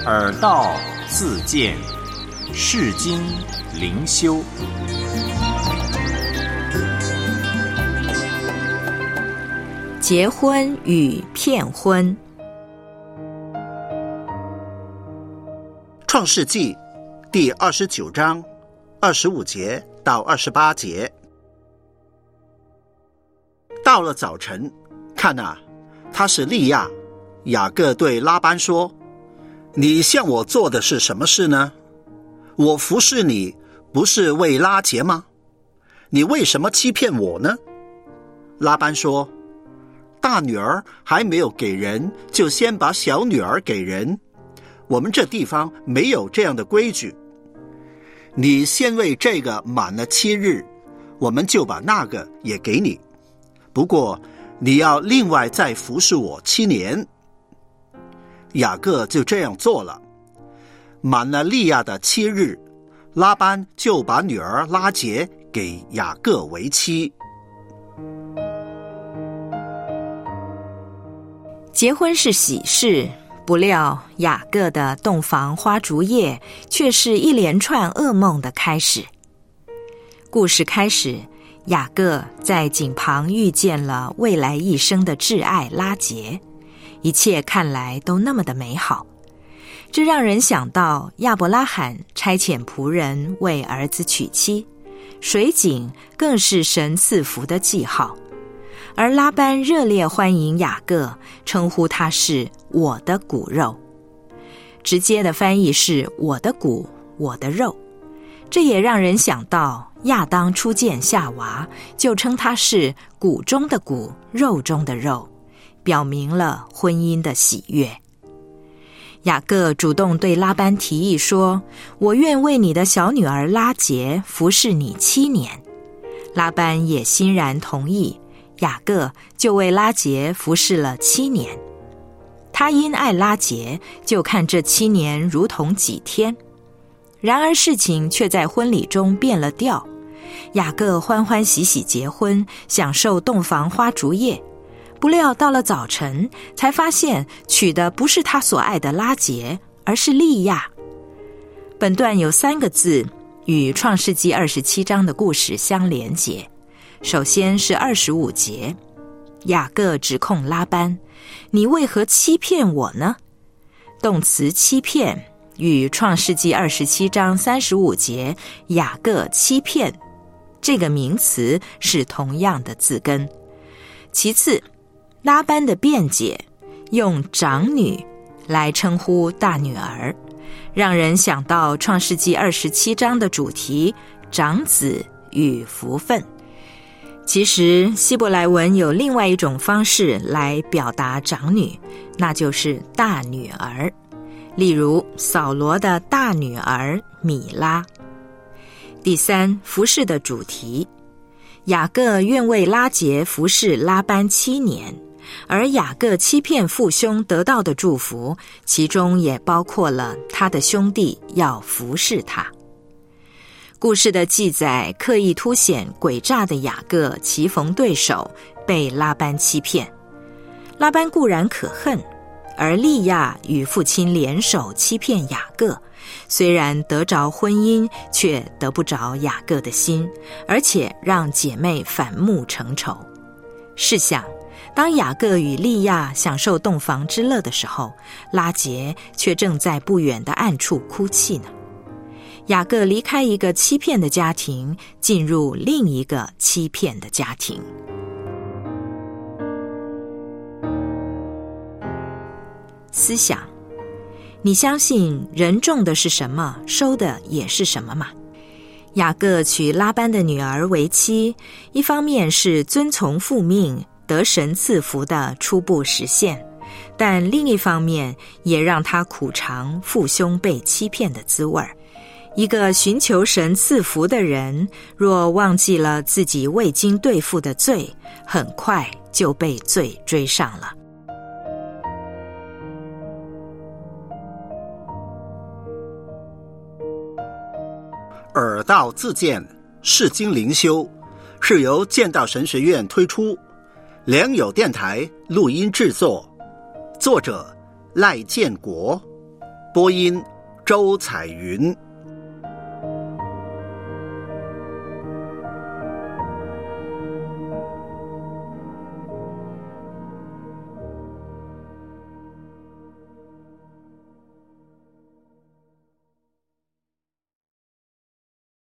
耳道自见，世经灵修。 结婚与骗婚。 创世纪第29章25节到28节。到了早晨，看啊，他是利亚。雅各对拉班说：你向我做的是什么事呢？我服侍你不是为拉结吗？你为什么欺骗我呢？拉班说：大女儿还没有给人，就先把小女儿给人。我们这地方没有这样的规矩。你先为这个满了7日，我们就把那个也给你。不过你要另外再服侍我7年。雅各就这样做了。满了利亚的7日，拉班就把女儿拉结给雅各为妻。 结婚是喜事，不料雅各的洞房花烛夜却是一连串噩梦的开始。故事开始，雅各在井旁遇见了未来一生的挚爱拉结，一切看来都那么的美好。这让人想到亚伯拉罕差遣仆人为儿子娶妻，水井更是神赐福的记号。而拉班热烈欢迎雅各，称呼他是我的骨肉，直接的翻译是我的骨，我的肉。这也让人想到亚当初见夏娃，就称他是骨中的骨，肉中的肉，表明了婚姻的喜悦。雅各主动对拉班提议说：我愿为你的小女儿拉结服侍你7年。拉班也欣然同意，雅各就为拉结服侍了7年。他因爱拉结，就看这7年如同几天。然而事情却在婚礼中变了调。雅各欢欢喜喜结婚，享受洞房花烛夜，不料到了早晨，才发现娶的不是他所爱的拉结，而是利亚。本段有3个字与创世纪27章的故事相连结。首先是25节，雅各指控拉班：你为何欺骗我呢？动词欺骗与创世纪27章35节雅各欺骗这个名词是同样的字根。其次，拉班的辩解用长女来称呼大女儿，让人想到创世纪27章的主题长子与福分。其实希伯来文有另外一种方式来表达长女，那就是大女儿。例如扫罗的大女儿米拉。第三，服侍的主题，雅各愿为拉结服侍拉班7年，而雅各欺骗父兄得到的祝福，其中也包括了他的兄弟要服侍他。故事的记载刻意凸显诡诈的雅各棋逢对手，被拉班欺骗。拉班固然可恨，而利亚与父亲联手欺骗雅各，虽然得着婚姻，却得不着雅各的心，而且让姐妹反目成仇。试想，当雅各与利亚享受洞房之乐的时候，拉结却正在不远的暗处哭泣呢。雅各离开一个欺骗的家庭，进入另一个欺骗的家庭。思想，你相信人种的是什么，收的也是什么吗？雅各娶拉班的女儿为妻，一方面是遵从父命，得神赐福的初步实现，但另一方面也让他苦尝父兄被欺骗的滋味。一个寻求神赐福的人，若忘记了自己未经对付的罪，很快就被罪追上了。 耳道自见，世经灵修，是由建道神学院推出，良友电台录音制作，作者赖建国， 播音周彩云。